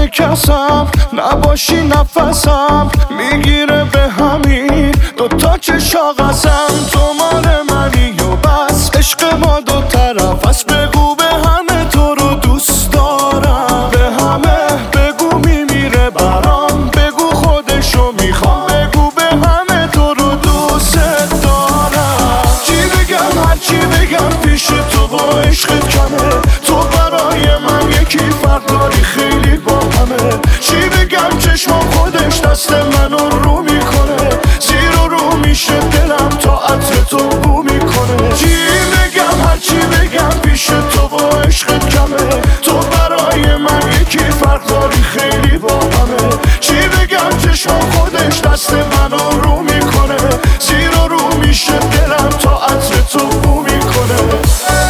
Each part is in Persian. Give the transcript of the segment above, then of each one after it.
بدون کسم نباشی نفسم میگیره به همین دوتا که شاقسم. تو مال منی و بس عشق ما دو طرف است. بگو به همه تو رو دوست دارم، به همه بگو میمیره برام، بگو خودشو میخوام، بگو به همه تو رو دوست دارم. چی بگم هرچی بگم پیش تو با عشقت کمه. تو برای من یکی فرق داری خیلی با همه. چی بگم چشم خودش دست منو رو میکنه، زیر و رو میشه دلم تا عطر تو بو میکنه. چی بگم هرچی بگم پیش تو با عشقت کمه. تو برای من یکی فرق داری خیلی با همه. چی بگم چشم خودش دست منو رو میکنه، زیر و رو میشه دلم تا عطر تو بو میکنه.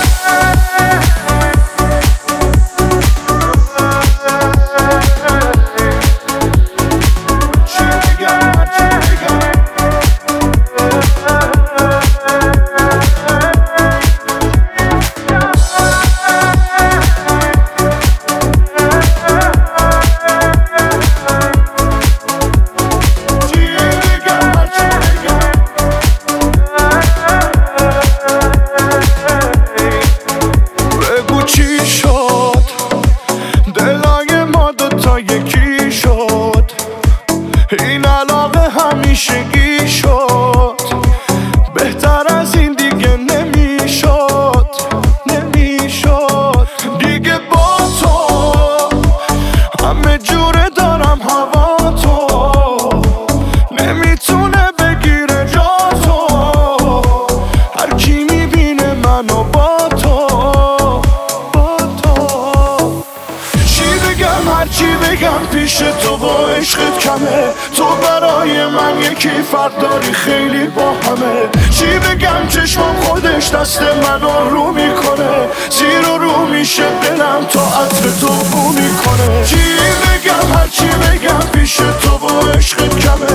یکی شد این علاقه همیشگی شد، بهتر از این دیگه نمیشد دیگه. با تو همه جوره دارم هوا تو، نمیتونه بگیره جا تو. هر کی میبینه منو با تو. هرچی بگم پیش تو با عشقت کمه. تو برای من یکی فرق داری خیلی با همه. چی بگم چشمم خودش دست منو رو میکنه، زیر و رو میشه دلم تا عطر تو بو میکنه. چی بگم هرچی بگم پیش تو با عشقت کمه.